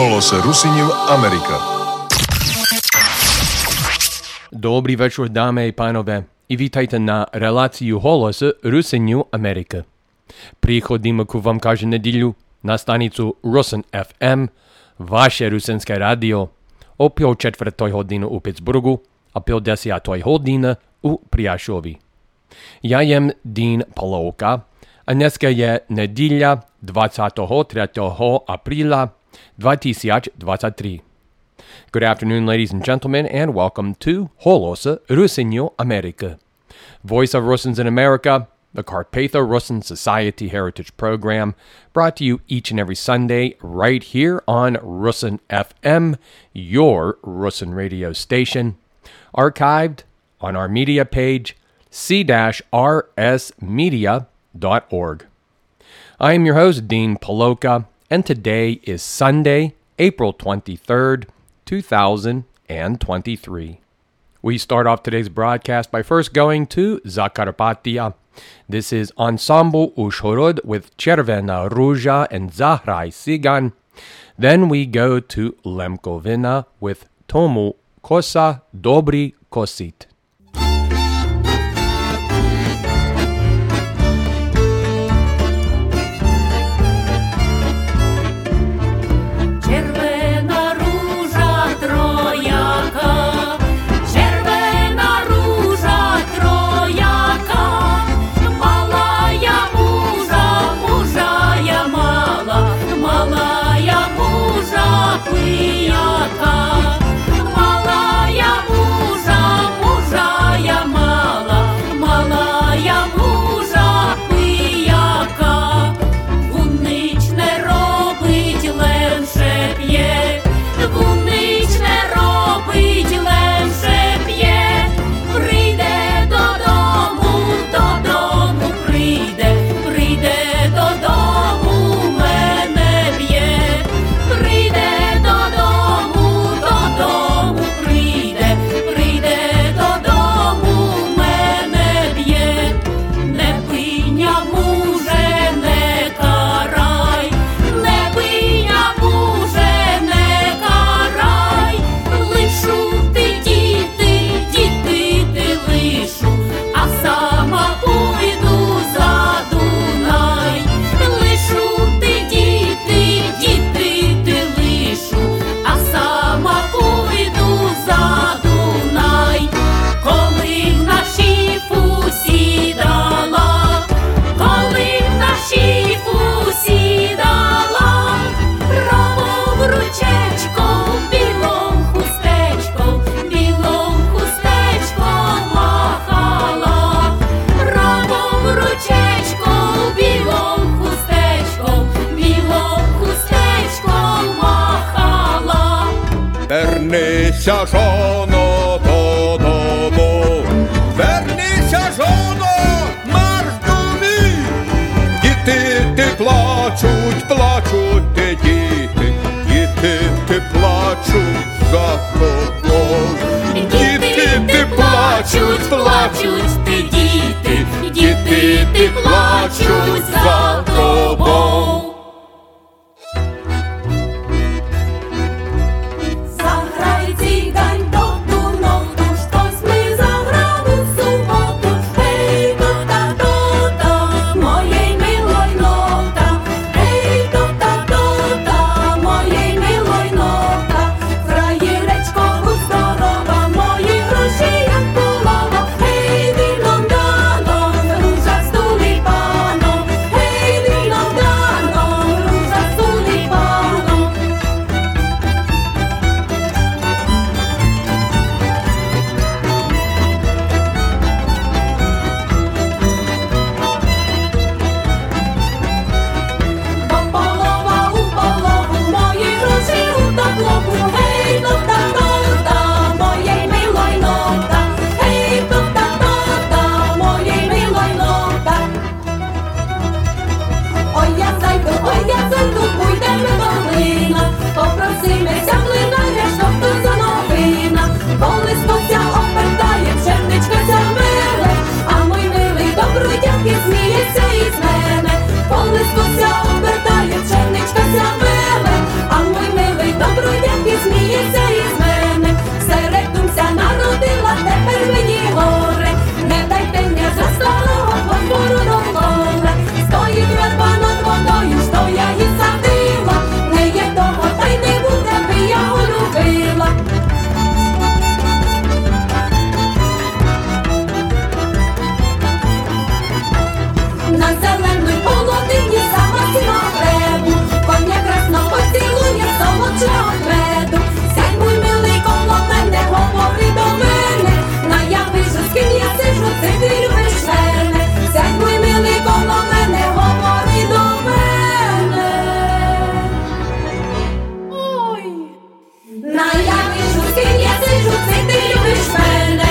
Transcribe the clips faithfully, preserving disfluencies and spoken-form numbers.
Голос Rusinju Amerika. Dobrý večer, dámy i pánové, i vítajte na reláciu Голос Rusinju Amerika. Приходимо к вам каждую неделю на станицу Rusin еф ем, ваше русинське радіо, о пів четвертої години у Питтсбургу, а пів десятої години у Пряшові. Я єм Дін Полоука, а днеска є неділя двадцятого третього апреля две тысячи двадцать три. Good afternoon, ladies and gentlemen, and welcome to Голос Rusinju Amerika, Voice of Russins in America, the Carpatho Russin Society Heritage Program, brought to you each and every Sunday right here on Rusin еф ем, your Russin radio station, archived on our media page, c dash r s media dot org. I am your host, Dean Paloka, and today is Sunday, April twenty-third, two thousand twenty-three. We start off today's broadcast by first going to Zakarpattia. This is Ensemble Ushhorod with Chervena Ruja and Zahraj Sigan. Then we go to Lemkovina with Tomu Kosa Dobri Kosit. Вернися, жоно, додому, вернися, жоно, марш до них. Діти ти плачуть, плачуть ти діти, діти ти плачуть за тобою. Діти ти плачуть, плачуть ти діти, діти ти плачуть за тобою. Hey, на зеленій полонині замасимо хлебу, коня красно поцілує солодшого меду. Сядь, мой милий, коло мене, говори до мене, наяви ж, з ким я сижу, це ти любиш мене. Сядь, мой милий, коло мене, говори до мене. Ой, наяви ж, з ким я сижу, це ти любиш мене.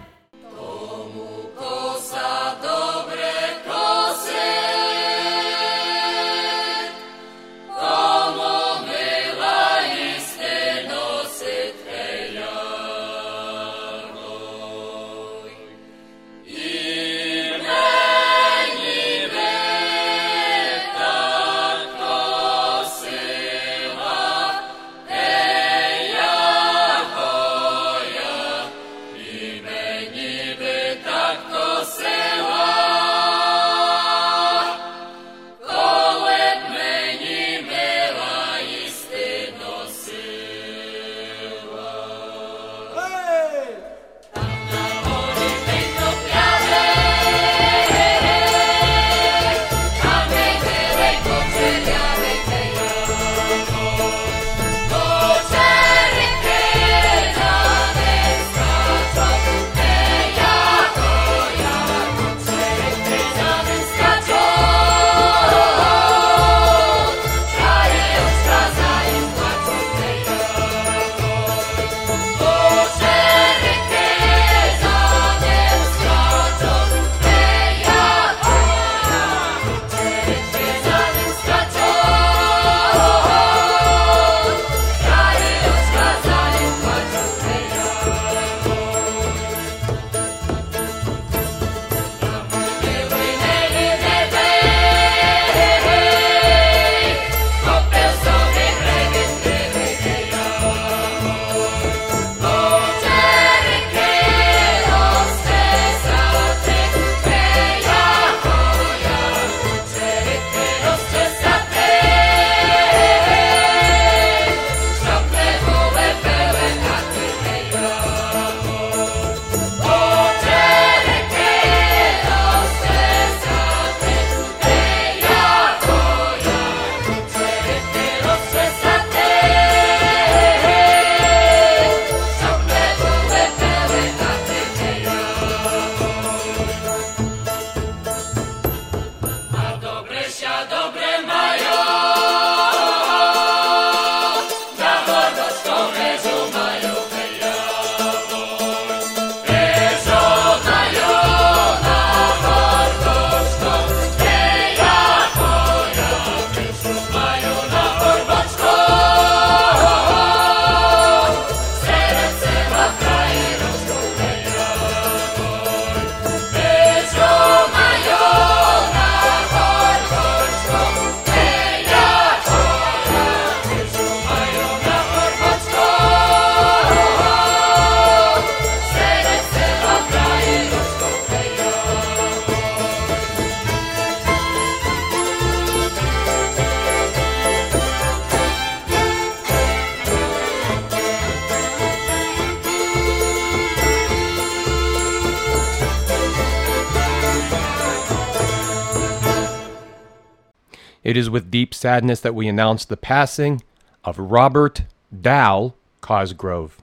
It is with deep sadness that we announce the passing of Robert Dal Cosgrove.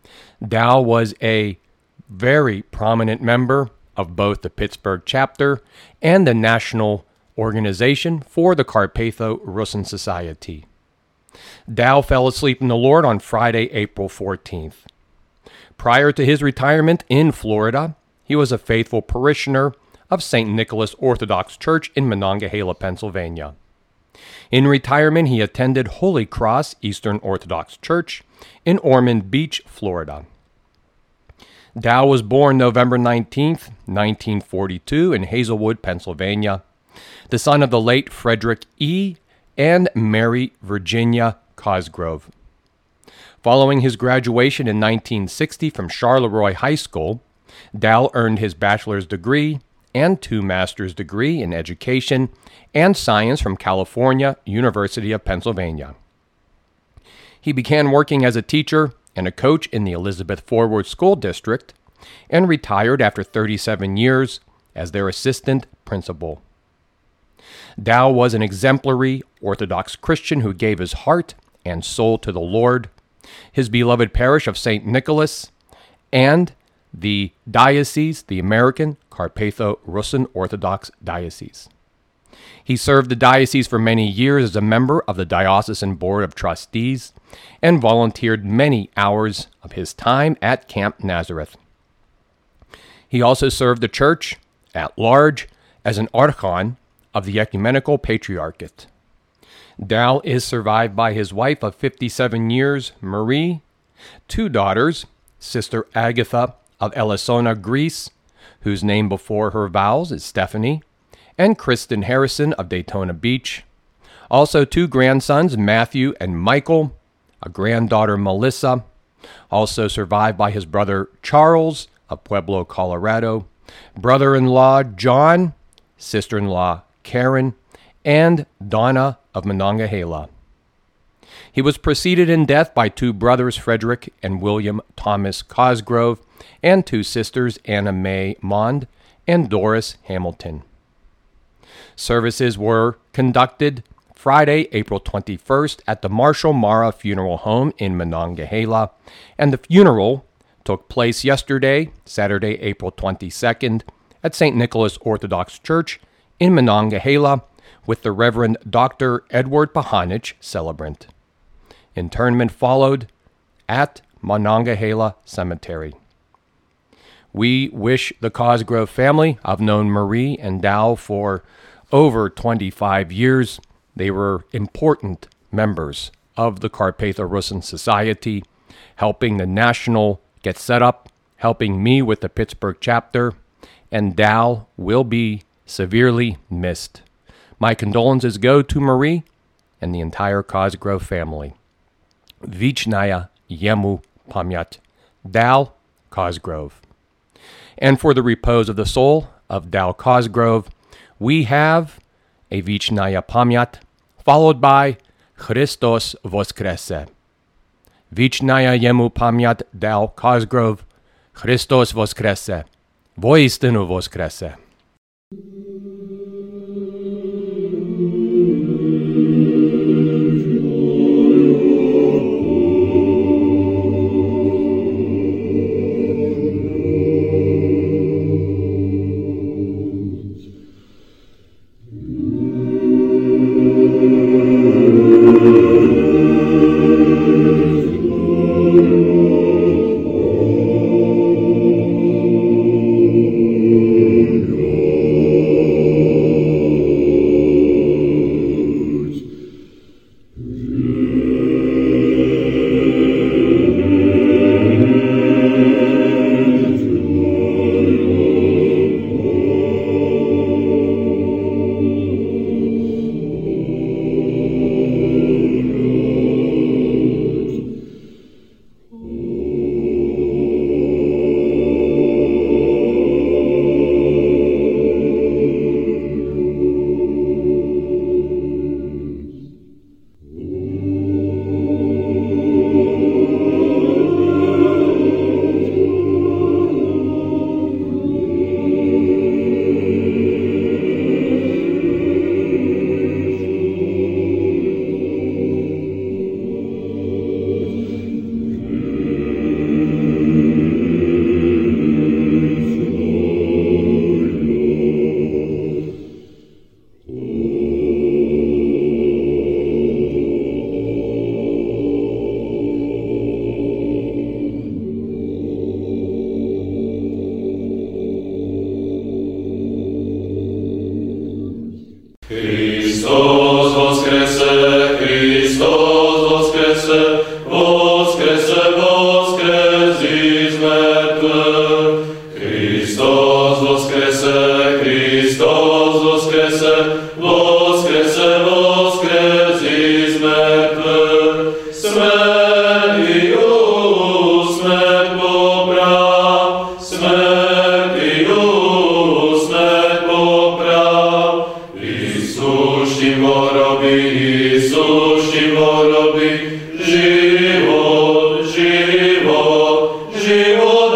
Dal was a very prominent member of both the Pittsburgh chapter and the National Organization for the Carpatho-Rusyn Society. Dal fell asleep in the Lord on Friday, April fourteenth. Prior to his retirement in Florida, he was a faithful parishioner of Saint Nicholas Orthodox Church in Monongahela, Pennsylvania. In retirement, he attended Holy Cross Eastern Orthodox Church in Ormond Beach, Florida. Dal was born November nineteenth, nineteen forty-two in Hazelwood, Pennsylvania, the son of the late Frederick E. and Mary Virginia Cosgrove. Following his graduation in nineteen sixty from Charleroi High School, Dal earned his bachelor's degree and two master's degree in education and science from California University of Pennsylvania. He began working as a teacher and a coach in the Elizabeth Forward School District and retired after thirty-seven years as their assistant principal. Dow was an exemplary Orthodox Christian who gave his heart and soul to the Lord, his beloved parish of Saint Nicholas, and the diocese, the American Carpatho-Rusyn Orthodox Diocese. He served the diocese for many years as a member of the Diocesan Board of Trustees and volunteered many hours of his time at Camp Nazareth. He also served the church at large as an archon of the Ecumenical Patriarchate. Dow is survived by his wife of fifty-seven years, Marie, two daughters, Sister Agatha of Elisona, Greece, whose name before her vows is Stephanie, and Kristen Harrison of Daytona Beach. Also two grandsons, Matthew and Michael, a granddaughter, Melissa, also survived by his brother Charles of Pueblo, Colorado, brother-in-law John, sister-in-law Karen, and Donna of Monongahela. He was preceded in death by two brothers, Frederick and William Thomas Cosgrove, and two sisters, Anna Mae Mond and Doris Hamilton. Services were conducted Friday, April twenty-first at the Marshall Mara Funeral Home in Monongahela, and the funeral took place yesterday, Saturday, April twenty-second, at Saint Nicholas Orthodox Church in Monongahela with the Reverend Doctor Edward Pahanich, celebrant. Interment followed at Monongahela Cemetery. We wish the Cosgrove family. I've known Marie and Dow for over twenty-five years. They were important members of the Carpatho-Rusyn Society, helping the National get set up, helping me with the Pittsburgh chapter, and Dow will be severely missed. My condolences go to Marie and the entire Cosgrove family. Vichnaya Yemu Pamyat, Dow Cosgrove. And for the repose of the soul of Dow Cosgrove, we have a Vichnaya Pamyat, followed by Christos Voskrese. Vichnaya Yemu Pamyat, Dow Cosgrove, Christos Voskrese, voistinu Voskrese.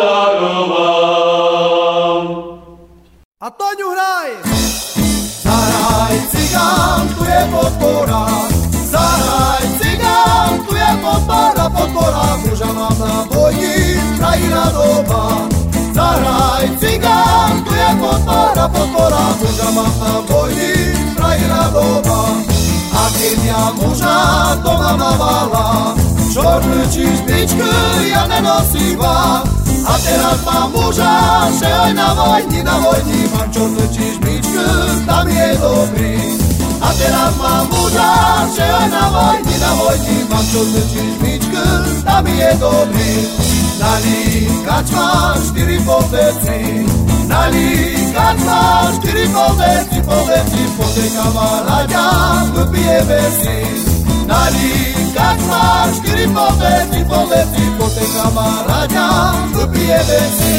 Antônio Rai! Zahraj cygan, tu je podpora. Zahraj cygan, tu je podpora, podpora. Muža mám na boji, krajina doba. Zahraj cygan, tu je podpora, podpora. Muža mám na boji, krajina doba. A keď ja muža doma mávala, čornú čižbičku ja nenosíva. A teraz mám muža, že aj na vojni, na vojni mám čornú čižbičku, tam je dobrý. A teraz mám muža, že aj na vojni, na vojni mám čornú čižbičku, tam je dobrý. Nalíkač má štyri poveci, nalíkač má štyri poveci, poveci, poveci kamaráďa, vypijeme si. Nalíkač má štyri poveci, poveci, poveci kamaráďa, vypijeme si.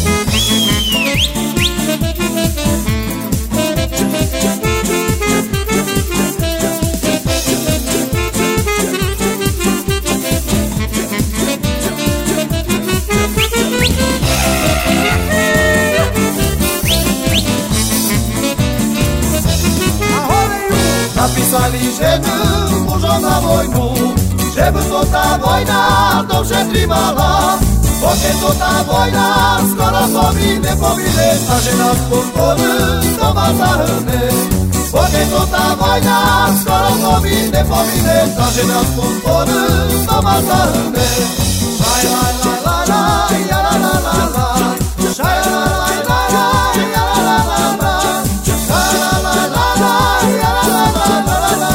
Napísali ženu mužom na vojnu, že by to tá vojna dobře trvala. Pokud to tá vojna skoro povíne, povíne, a že nás podporu doma zahrne. Pokud to tá vojna skoro povíne, povíne, a že nás podporu doma zahrne. Šaj la la la la, ja la la la la, šaj la la la la, ja la la la la, šaj la la la la, ja la la la la.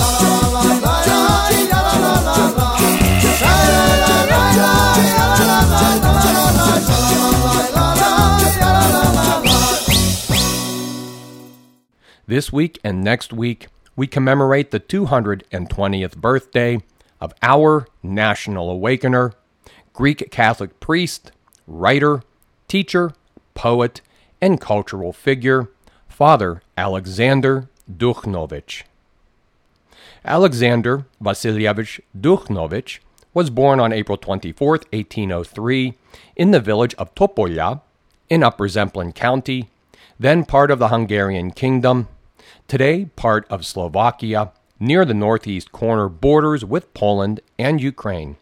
This week and next week, we commemorate the two hundred twentieth birthday of our national awakener, Greek Catholic priest, writer, teacher, poet, and cultural figure, Father Alexander Duchovny. Alexander Vasilyevich Duchovny was born on April twenty-fourth, eighteen oh three, in the village of Topolia in Upper Zemplin County, then part of the Hungarian Kingdom, today part of Slovakia, near the northeast corner borders with Poland and Ukraine.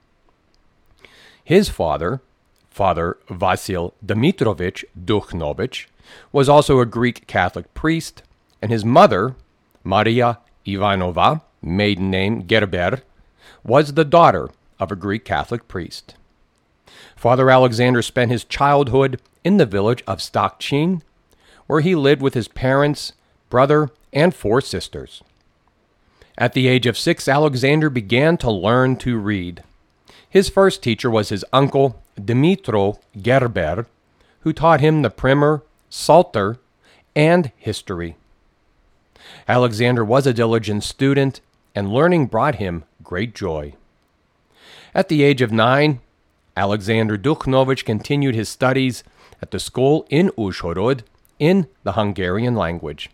His father, Father Vasil Dmitrovich Duchovny, was also a Greek Catholic priest, and his mother, Maria Ivanova, maiden name Gerber, was the daughter of a Greek Catholic priest. Father Alexander spent his childhood in the village of Stokchin, where he lived with his parents, brother, and four sisters. At the age of six, Alexander began to learn to read. His first teacher was his uncle, Dmitro Gerber, who taught him the primer, Psalter, and history. Alexander was a diligent student, and learning brought him great joy. At the age of nine, Alexander Duchovny continued his studies at the school in Uzhhorod in the Hungarian language.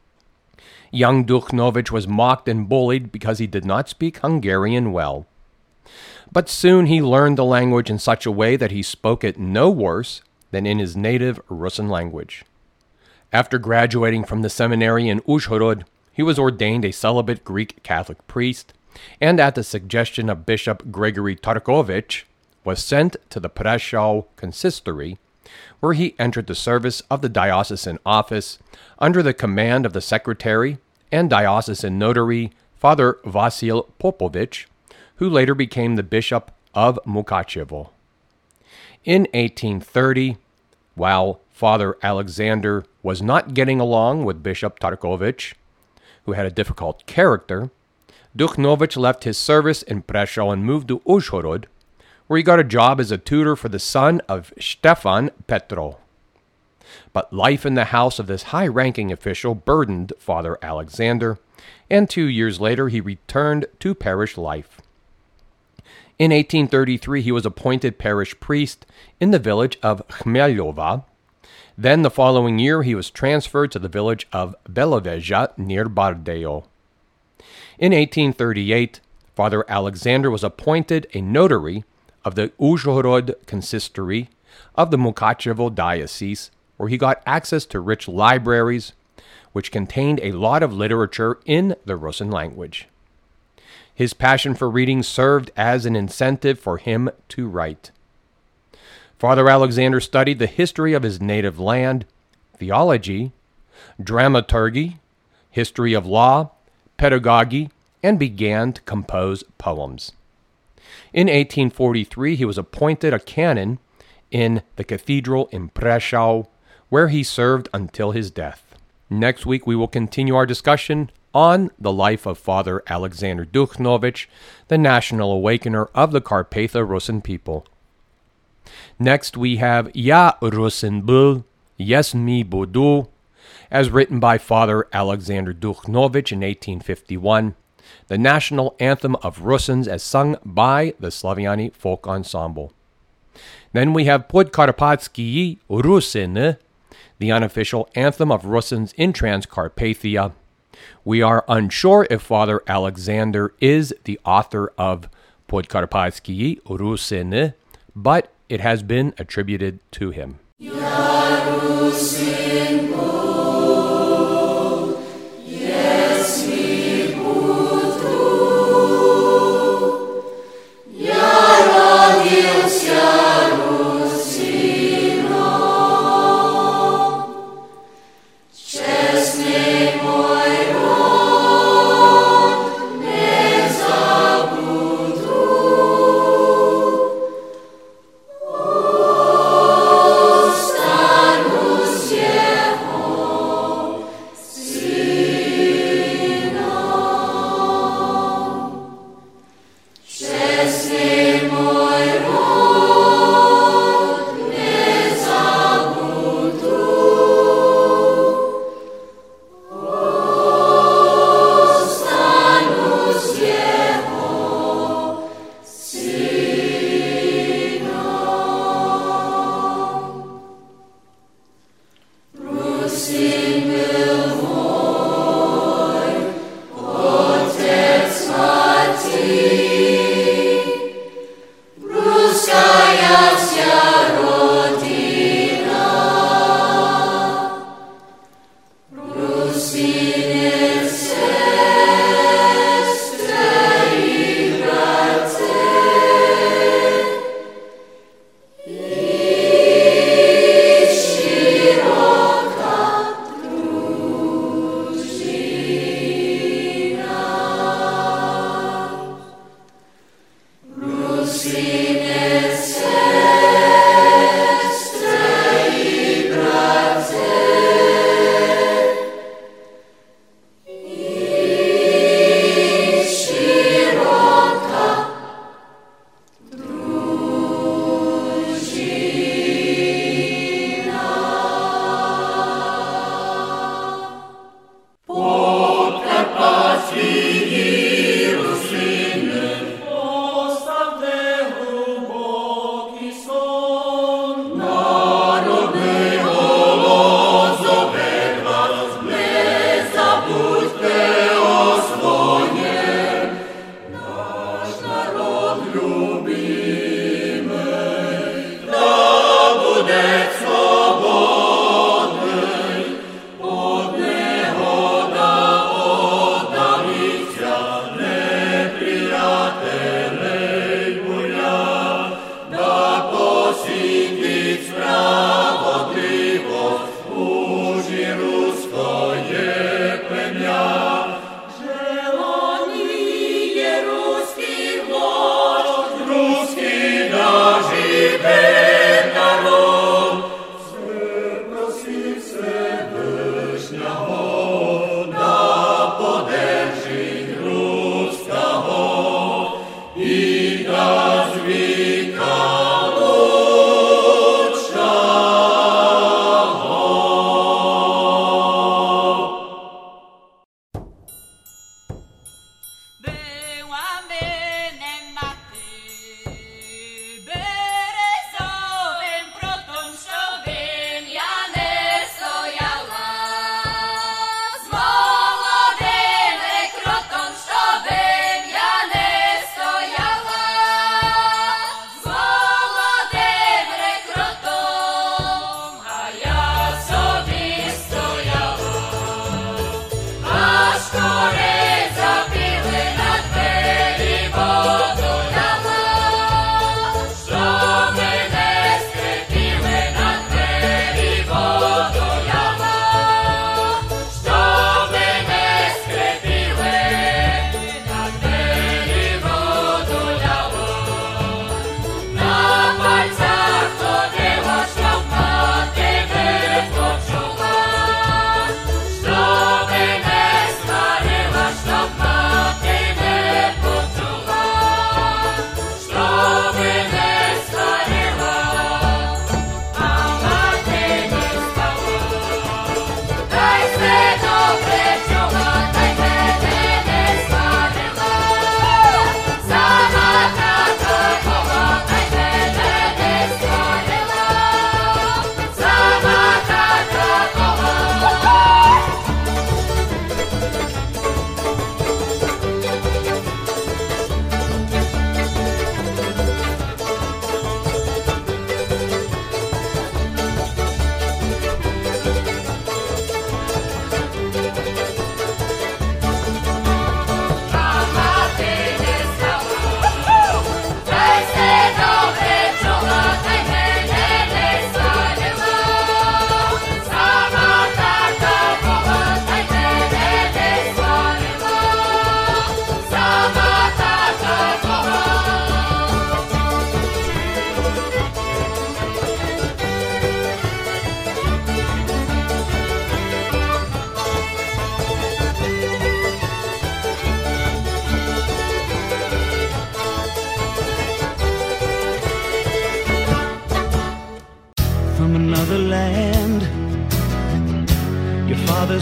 Young Duchovny was mocked and bullied because he did not speak Hungarian well. But soon he learned the language in such a way that he spoke it no worse than in his native Russian language. After graduating from the seminary in Uzhhorod, he was ordained a celibate Greek Catholic priest, and at the suggestion of Bishop Gregory Tarkovich, was sent to the Prešov consistory, where he entered the service of the diocesan office under the command of the secretary and diocesan notary, Father Vasil Popovich, who later became the bishop of Mukachevo. In eighteen thirty, while Father Alexander was not getting along with Bishop Tarkovich, who had a difficult character, Duchovny left his service in Prešov and moved to Uzhhorod, where he got a job as a tutor for the son of Stefan Petro. But life in the house of this high-ranking official burdened Father Alexander, and two years later he returned to parish life. In eighteen thirty-three, he was appointed parish priest in the village of Khmelova. Then the following year, he was transferred to the village of Belovezha near Bardeo. In eighteen thirty-eight, Father Alexander was appointed a notary of the Uzhhorod consistory of the Mukachevo diocese, where he got access to rich libraries, which contained a lot of literature in the Russian language. His passion for reading served as an incentive for him to write. Father Alexander studied the history of his native land, theology, dramaturgy, history of law, pedagogy, and began to compose poems. In eighteen forty-three, he was appointed a canon in the cathedral in Prešov, where he served until his death. Next week, we will continue our discussion on the life of Father Alexander Duchnovich, the national awakener of the Carpatho-Russian people. Next, we have Ya Rusin Bul, Yes Mi Budu, as written by Father Alexander Duchnovich in eighteen fifty-one, the national anthem of Russians as sung by the Slaviani Folk Ensemble. Then we have Podkarpatsky Rusin, the unofficial anthem of Russians in Transcarpathia. We are unsure if Father Alexander is the author of Podkarpatsky Rusin, but it has been attributed to him.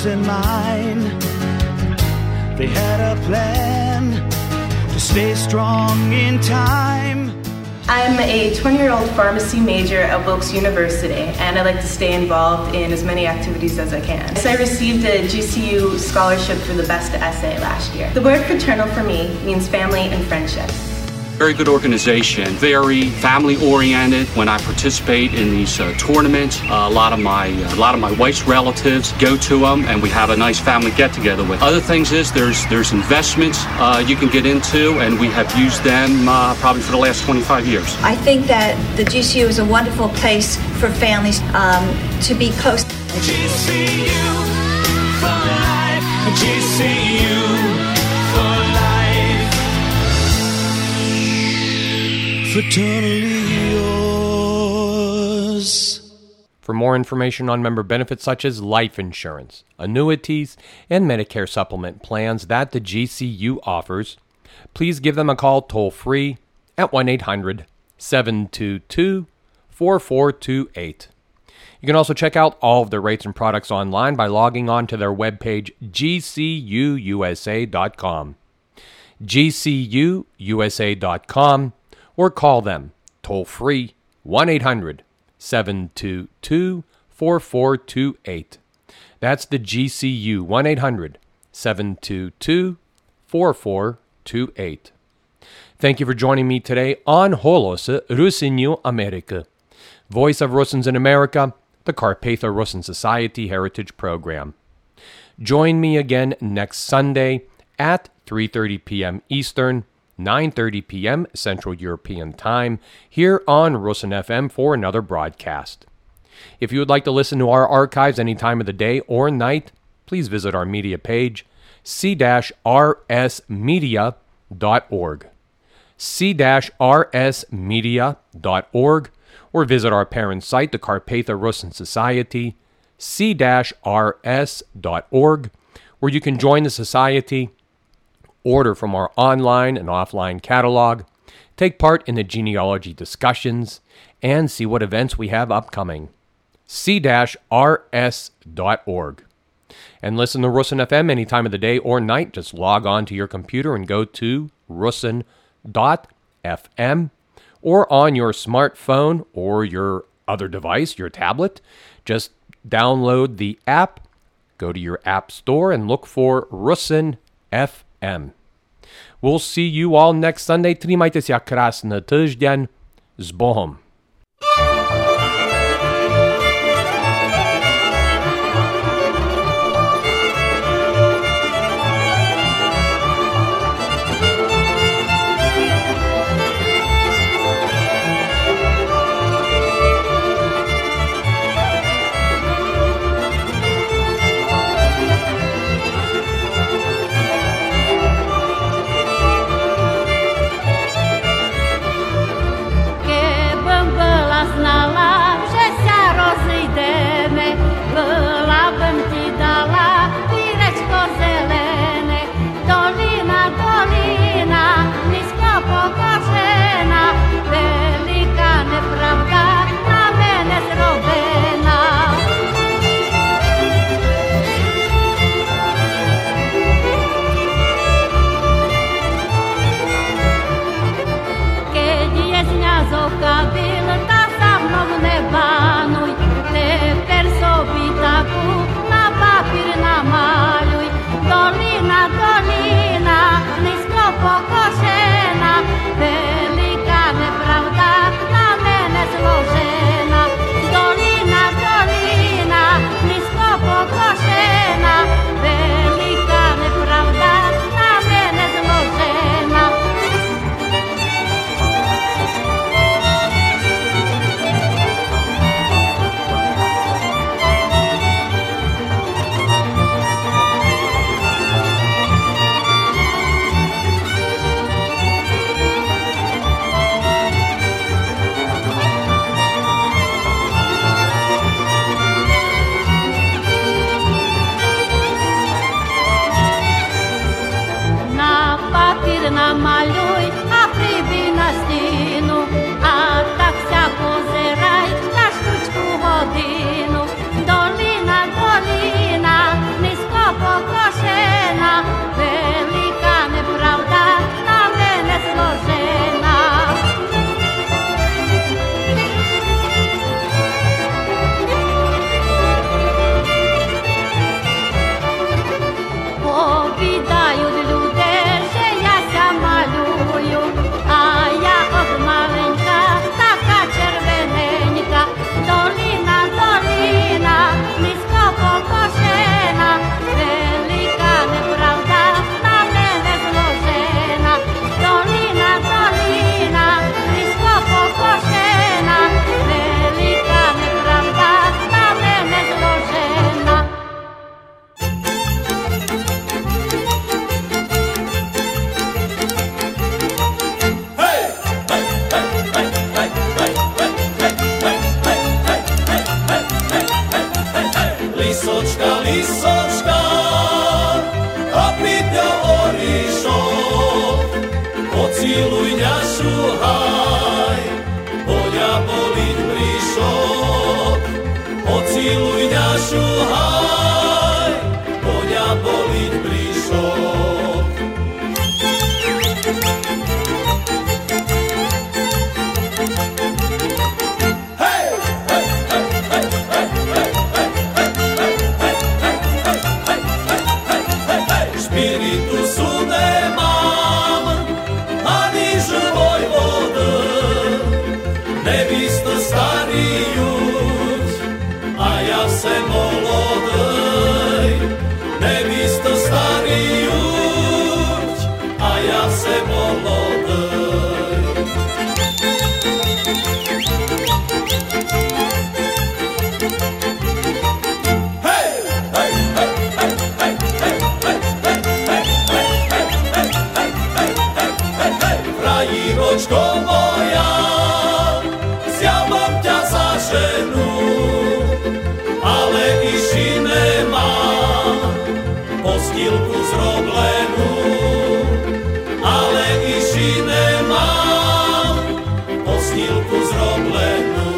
in mind. They had a plan to stay strong in time. I'm a twenty-year-old pharmacy major at Wilkes University, and I like to stay involved in as many activities as I can. So I received a G C U scholarship for the best essay last year. The word fraternal for me means family and friendship. Very good organization, very family-oriented. When I participate in these uh, tournaments, uh, a lot of my uh, a lot of my wife's relatives go to them, and we have a nice family get-together with. Other things is there's there's investments uh, you can get into, and we have used them uh, probably for the last twenty-five years. I think that the G C U is a wonderful place for families um, to be close. G C U for life. G C U for life. Fraternally yours. For more information on member benefits such as life insurance, annuities, and Medicare supplement plans that the G C U offers, please give them a call toll-free at one eight hundred seven two two four four two eight. You can also check out all of their rates and products online by logging on to their webpage, G C U U S A dot com. G C U U S A dot com, or call them toll-free one eight hundred seven two two four four two eight. That's the G C U, one eight hundred seven two two four four two eight. Thank you for joining me today on Holosy Rusiniu America, Voice of Russians in America, the Carpatho-Russian Society Heritage Program. Join me again next Sunday at three thirty p.m. Eastern, nine thirty p.m. Central European Time, here on Rusin F M for another broadcast. If you would like to listen to our archives any time of the day or night, please visit our media page, c r s media dot org. c r s media dot org, or visit our parent site, the Carpatho-Russian Society, c r s dot org, where you can join the society, order from our online and offline catalog, take part in the genealogy discussions, and see what events we have upcoming. c r s dot org. And listen to Rusin F M any time of the day or night. Just log on to your computer and go to rusin dot f m, or on your smartphone or your other device, your tablet. Just download the app, go to your app store, and look for Rusin F M. We'll see you all next Sunday. Trimajte se krasny tydzień. Z Bohom. Last night postýlku zroblenú, ale i žine mám postýlku zroblenú.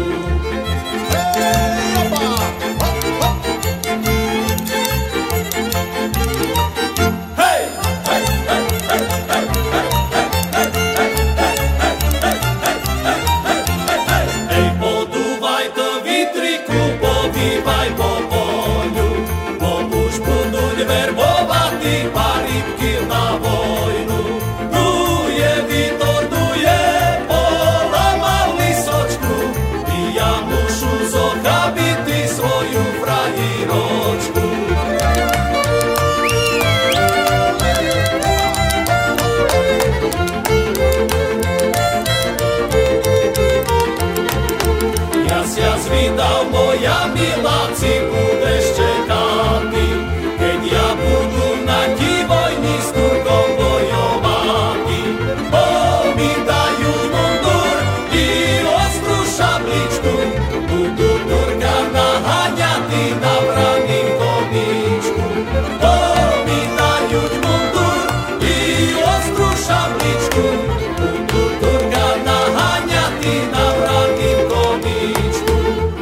Moja milá, si budeš čekati, keď ja budu na ti vojni s Turkom bojovati. Bo mi dajú mundur i ostrú šabličku, budu Turka naháňati na vraním koníčku. Bo mi dajú mundur i ostrú šabličku, budu Turka naháňati na vraním koníčku.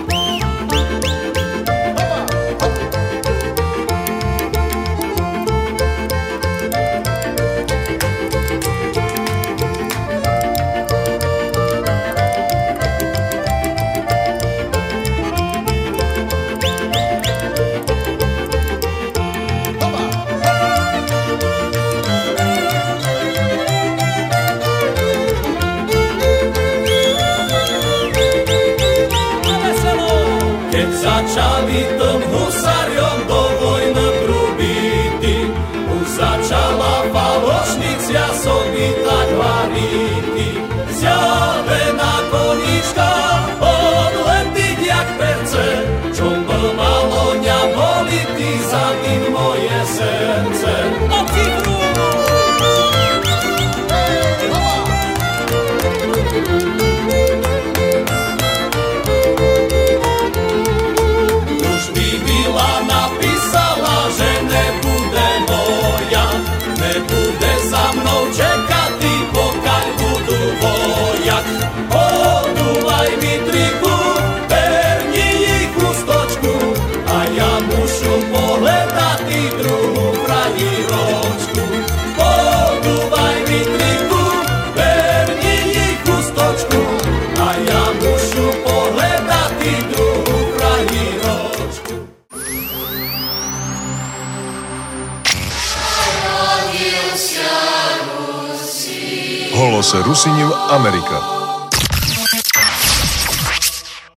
Začali tom husariom do vojny trubiti, už začala falošnicia sobi tak variti. Zjavená konička odletiť jak perce, čom by malo ňa boliti za ním moje srdce. Napísala, že nebude moja, nebude za mnou čekati, pokiaľ budu vojak. Podúvaj mi triku, verni ich chustočku, a ja mušu pohľadať druhú frajíročku. Podúvaj mi triku, verni ich chustočku, a ja mušu pohľadať druhú frajíročku. Голос Русинів Америка.